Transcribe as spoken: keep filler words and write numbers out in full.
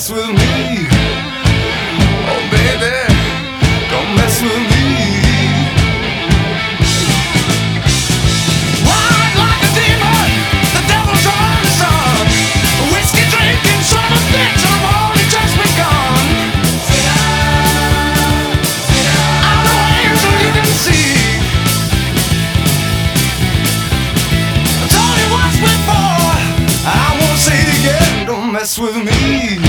mess with me. Oh baby, don't mess with me. Wild like a demon, the devil's on the sun. Whiskey drinking, summer bitch, I'm only just begun. I'm the waves of leaving the sea. I told you once before, I won't say it again. Don't mess with me.